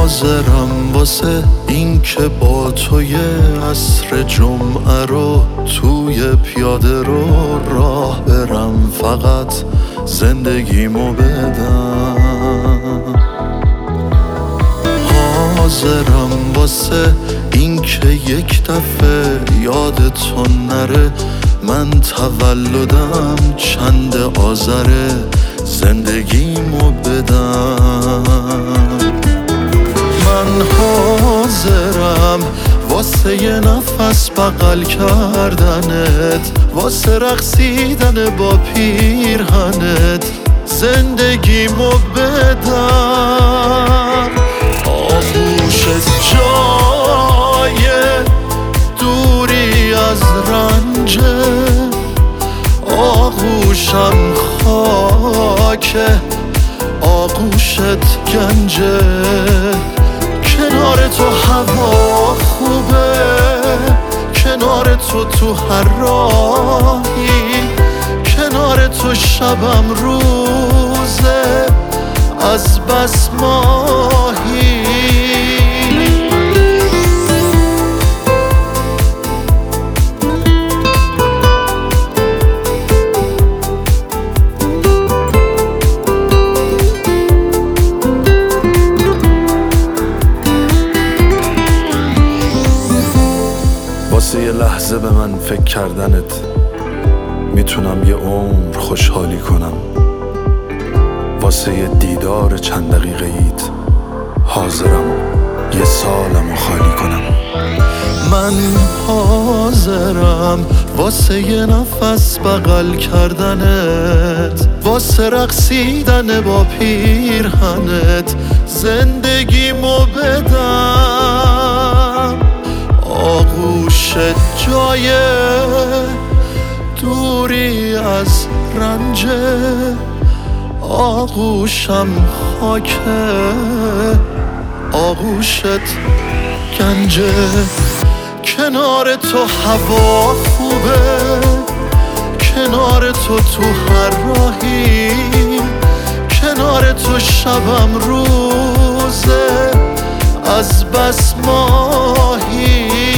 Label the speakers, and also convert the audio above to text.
Speaker 1: حاضرم واسه این که با توی عصر جمعه رو توی پیاده رو راه برم، فقط زندگیمو بدم. حاضرم واسه این که یک دفعه یادتون نره من تولدم چند آذره، زندگیمو بدم. من حاضرم واسه یه نفس بغل کردنت، واسه رقصیدن با پیرهنت، زندگیمو بدم. آغوشت جای دوری از رنجه، آغوشم خاکه، آغوشت گنجه. کنار تو هوا خوبه، کنار تو هر راهی، کنار تو شبم روزه از بس ماهی. واسه یه لحظه به من فکر کردنت میتونم یه عمر خوشحالی کنم، واسه یه دیدار چند دقیقه ایت حاضرم یه سالمو خالی کنم. من حاضرم واسه یه نفس بغل کردنت، واسه رقصیدن با پیرهنت، زندگیمو بدم. آغوشت جای دوری از رنجه، آغوشم خاکه، آغوشت گنجه. کنار تو هوا خوبه، کنار تو هر راهی، کنار تو شبم روزه از بس ماهی.